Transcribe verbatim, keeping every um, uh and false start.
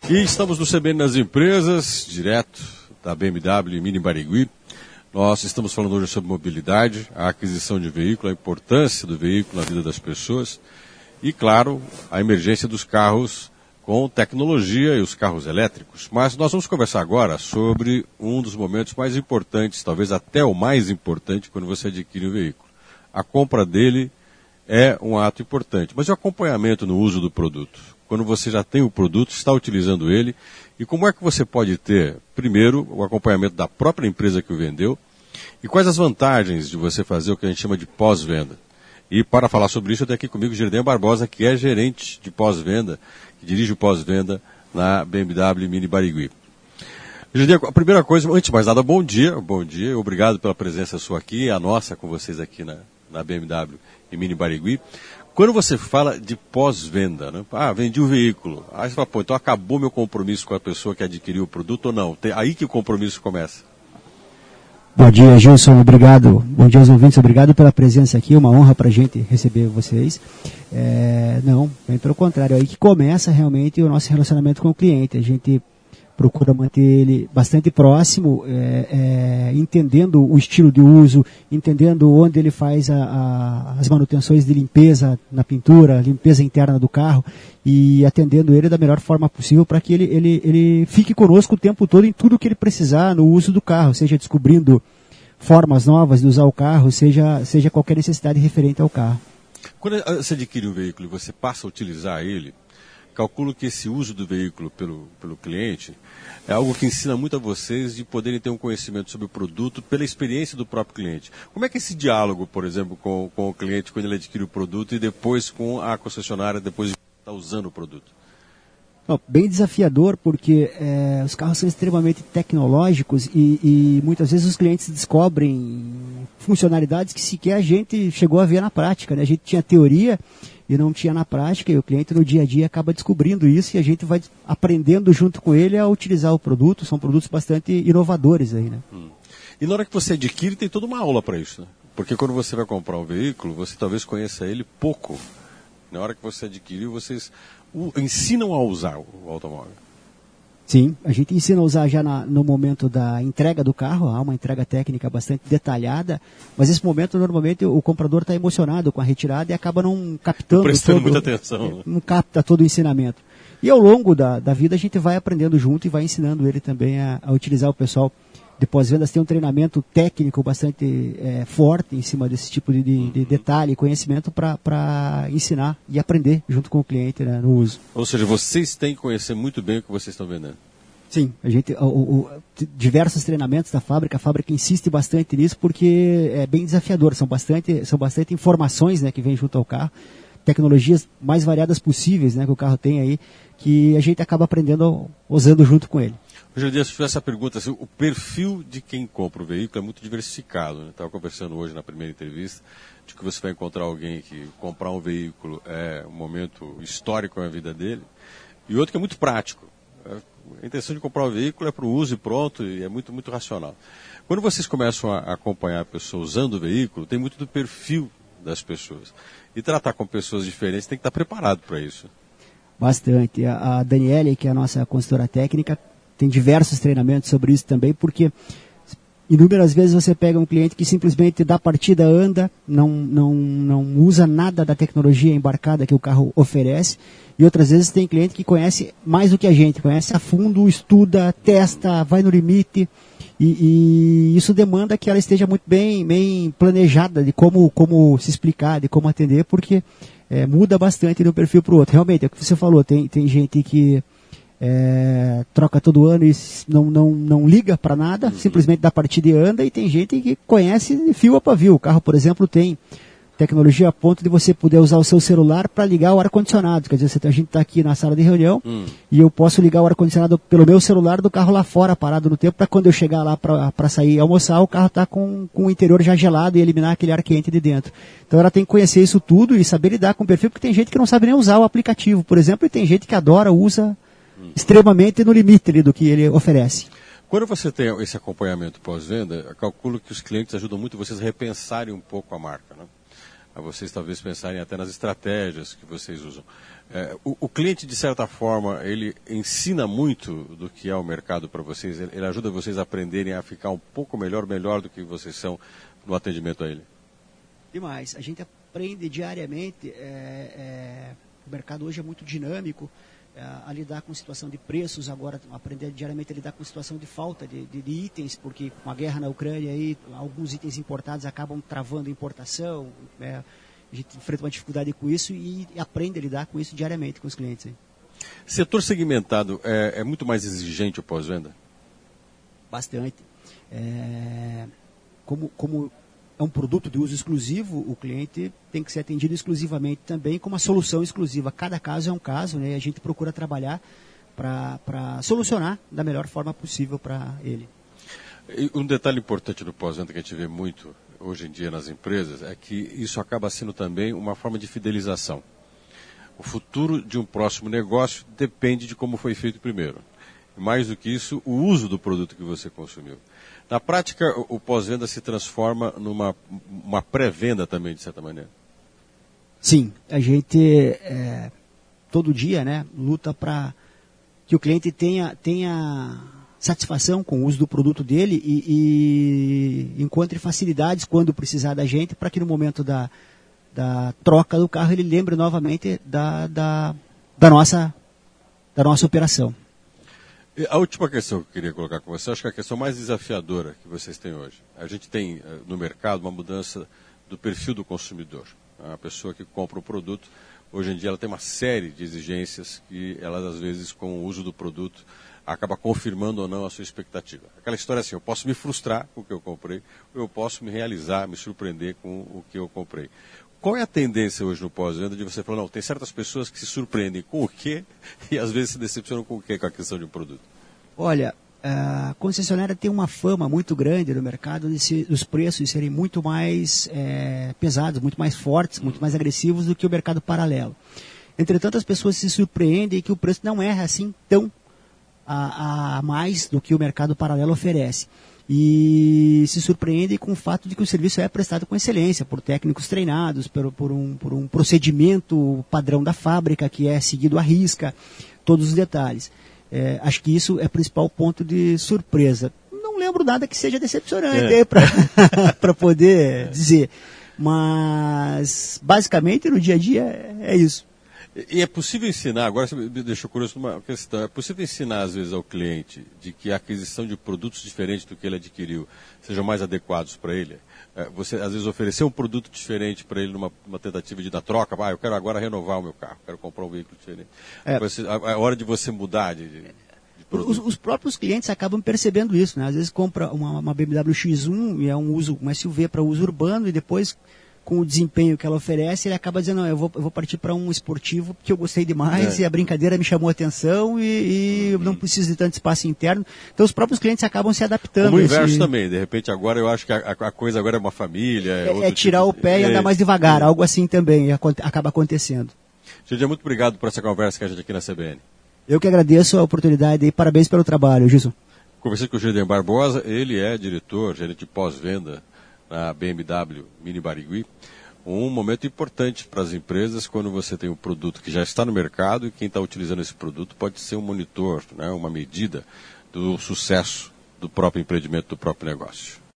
E estamos no C B N nas Empresas, direto da B M W Mini Barigui. Nós estamos falando hoje sobre mobilidade, a aquisição de veículo, a importância do veículo na vida das pessoas e, claro, a emergência dos carros com tecnologia e os carros elétricos. Mas nós vamos conversar agora sobre um dos momentos mais importantes, talvez até o mais importante, quando você adquire um veículo. A compra dele é um ato importante, mas e o acompanhamento no uso do produto? Quando você já tem o produto, está utilizando ele, e como é que você pode ter, primeiro, o acompanhamento da própria empresa que o vendeu, e quais as vantagens de você fazer o que a gente chama de pós-venda? E para falar sobre isso, eu tenho aqui comigo o Girden Barbosa, que é gerente de pós-venda, que dirige o pós-venda na B M W Mini Barigui. Girden, a primeira coisa, antes de mais nada, bom dia, bom dia, obrigado pela presença sua aqui, a nossa com vocês aqui na, na B M W e Mini Barigui. Quando você fala de pós-venda, né? Ah, vendi o veículo, aí você fala, pô, então acabou meu compromisso com a pessoa que adquiriu o produto ou não? Tem, aí que o compromisso começa. Bom dia, Gilson, obrigado. Bom dia aos ouvintes, obrigado pela presença aqui, uma honra para a gente receber vocês. É, não, bem pelo contrário, aí que começa realmente o nosso relacionamento com o cliente. A gente procura manter ele bastante próximo, é, é, entendendo o estilo de uso, entendendo onde ele faz a, a, as manutenções de limpeza na pintura, limpeza interna do carro, e atendendo ele da melhor forma possível para que ele, ele, ele fique conosco o tempo todo em tudo que ele precisar no uso do carro, seja descobrindo formas novas de usar o carro, seja, seja qualquer necessidade referente ao carro. Quando você adquire um veículo e você passa a utilizar ele, calculo que esse uso do veículo pelo, pelo cliente é algo que ensina muito a vocês de poderem ter um conhecimento sobre o produto pela experiência do próprio cliente. Como é que é esse diálogo, por exemplo, com, com o cliente quando ele adquire o produto e depois com a concessionária depois de estar usando o produto? Não, bem desafiador, porque é, os carros são extremamente tecnológicos e, e muitas vezes os clientes descobrem funcionalidades que sequer a gente chegou a ver na prática, né? A gente tinha teoria e não tinha na prática, e o cliente no dia a dia acaba descobrindo isso e a gente vai aprendendo junto com ele a utilizar o produto. São produtos bastante inovadores aí, né? Hum. E na hora que você adquire, tem toda uma aula para isso, né? Porque quando você vai comprar um veículo, você talvez conheça ele pouco. Na hora que você adquiriu, vocês o, ensinam a usar o automóvel. Sim, a gente ensina a usar já na, no momento da entrega do carro, há uma entrega técnica bastante detalhada, mas nesse momento normalmente o comprador está emocionado com a retirada e acaba não captando, prestando todo, muita atenção, né? Não capta todo o ensinamento. E ao longo da, da vida a gente vai aprendendo junto e vai ensinando ele também a, a utilizar. O pessoal de pós-vendas tem um treinamento técnico bastante é, forte em cima desse tipo de, de, de detalhe e conhecimento para ensinar e aprender junto com o cliente, né, no uso. Ou seja, vocês têm que conhecer muito bem o que vocês estão vendendo. Sim, a gente, o, o, diversos treinamentos da fábrica, a fábrica insiste bastante nisso porque é bem desafiador, são bastante, são bastante informações, né, que vêm junto ao carro, tecnologias mais variadas possíveis, né, que o carro tem aí, que a gente acaba aprendendo usando junto com ele. Hoje em dia, se tivesse essa pergunta, assim, o perfil de quem compra o veículo é muito diversificado. Né? Estava conversando hoje na primeira entrevista de que você vai encontrar alguém que comprar um veículo é um momento histórico na vida dele, e outro que é muito prático. A intenção de comprar um veículo é para o uso e pronto, e é muito, muito racional. Quando vocês começam a acompanhar a pessoa usando o veículo, tem muito do perfil das pessoas. E tratar com pessoas diferentes tem que estar preparado para isso. Bastante. A, a Daniele, que é a nossa consultora técnica, tem diversos treinamentos sobre isso também, porque inúmeras vezes você pega um cliente que simplesmente dá partida, anda, não, não, não usa nada da tecnologia embarcada que o carro oferece, e outras vezes tem cliente que conhece mais do que a gente, conhece a fundo, estuda, testa, vai no limite, e, e isso demanda que ela esteja muito bem, bem planejada de como, como se explicar, de como atender, porque é, muda bastante de um perfil para o outro. Realmente, é o que você falou, tem, tem gente que É, troca todo ano e não, não, não liga para nada, uhum. simplesmente dá partida e anda, e tem gente que conhece fio a pavio. O carro, por exemplo, tem tecnologia a ponto de você poder usar o seu celular para ligar o ar-condicionado. Quer dizer, a gente está aqui na sala de reunião uhum. e eu posso ligar o ar-condicionado pelo meu celular do carro lá fora, parado no tempo, para quando eu chegar lá para sair e almoçar, o carro está com, com o interior já gelado e eliminar aquele ar quente de dentro. Então ela tem que conhecer isso tudo e saber lidar com o perfil, porque tem gente que não sabe nem usar o aplicativo, por exemplo, e tem gente que adora, usa extremamente no limite ali do que ele oferece. Quando você tem esse acompanhamento pós-venda, eu calculo que os clientes ajudam muito vocês a repensarem um pouco a marca, né? a vocês talvez pensarem até nas estratégias que vocês usam. É, o, o cliente, de certa forma, ele ensina muito do que é o mercado para vocês, ele, ele ajuda vocês a aprenderem a ficar um pouco melhor, melhor do que vocês são no atendimento a ele? Demais. A gente aprende diariamente, é, é, o mercado hoje é muito dinâmico, é, a lidar com situação de preços, agora aprender diariamente a lidar com situação de falta de, de, de itens, porque com a guerra na Ucrânia, aí, alguns itens importados acabam travando a importação, é, a gente enfrenta uma dificuldade com isso e aprende a lidar com isso diariamente com os clientes. Aí. Setor segmentado é, é muito mais exigente o pós-venda? Bastante. É, como, como é um produto de uso exclusivo, o cliente tem que ser atendido exclusivamente também com uma solução exclusiva. Cada caso é um caso, né? A gente procura trabalhar para solucionar da melhor forma possível para ele. E um detalhe importante do pós-venda que a gente vê muito hoje em dia nas empresas é que isso acaba sendo também uma forma de fidelização. O futuro de um próximo negócio depende de como foi feito primeiro. Mais do que isso, o uso do produto que você consumiu. Na prática, o pós-venda se transforma numa uma pré-venda também, de certa maneira. Sim, a gente é, todo dia, né, luta para que o cliente tenha, tenha satisfação com o uso do produto dele e, e encontre facilidades quando precisar da gente, para que no momento da, da troca do carro ele lembre novamente da, da, da, nossa, da nossa operação. A última questão que eu queria colocar com você, acho que é a questão mais desafiadora que vocês têm hoje. A gente tem no mercado uma mudança do perfil do consumidor. A pessoa que compra o produto, hoje em dia ela tem uma série de exigências que elas às vezes com o uso do produto acaba confirmando ou não a sua expectativa. Aquela história assim, eu posso me frustrar com o que eu comprei, ou eu posso me realizar, me surpreender com o que eu comprei. Qual é a tendência hoje no pós-venda de você falar, não, tem certas pessoas que se surpreendem com o quê e às vezes se decepcionam com o quê com a questão de um produto? Olha, a concessionária tem uma fama muito grande no mercado de se, os preços serem muito mais é, pesados, muito mais fortes, muito mais agressivos do que o mercado paralelo. Entretanto, as pessoas se surpreendem que o preço não é assim tão a, a mais do que o mercado paralelo oferece. E se surpreendem com o fato de que o serviço é prestado com excelência, por técnicos treinados, por, por, um, por um procedimento padrão da fábrica que é seguido à risca, todos os detalhes. É, acho que isso é o principal ponto de surpresa. Não lembro nada que seja decepcionante é. para poder dizer, mas basicamente no dia a dia é, é isso. E é possível ensinar, agora você me deixou curioso numa questão, é possível ensinar às vezes ao cliente de que a aquisição de produtos diferentes do que ele adquiriu sejam mais adequados para ele? É, você às vezes oferecer um produto diferente para ele numa, numa tentativa de dar troca, ah, eu quero agora renovar o meu carro, quero comprar um veículo diferente. É, você, a, a hora de você mudar de, de produto. Os, os próprios clientes acabam percebendo isso, né? Às vezes compra uma, uma B M W X um e é um uso, uma S U V para uso urbano e depois, com o desempenho que ela oferece, ele acaba dizendo, não, eu vou, eu vou partir para um esportivo porque eu gostei demais é. e a brincadeira me chamou a atenção e, e eu não preciso de tanto espaço interno. Então os próprios clientes acabam se adaptando. Como o inverso esse... também, de repente agora eu acho que a, a coisa agora é uma família. É, é, é tirar tipo... o pé e é. andar mais devagar, é. algo assim também acaba acontecendo. Gilson, muito obrigado por essa conversa com a gente aqui na C B N. Eu que agradeço a oportunidade e parabéns pelo trabalho, Gilson. Conversei com o Gilden Barbosa, ele é diretor, gerente de pós-venda na B M W Mini Barigui. Um momento importante para as empresas quando você tem um produto que já está no mercado e quem está utilizando esse produto pode ser um monitor, né, uma medida do sucesso do próprio empreendimento, do próprio negócio.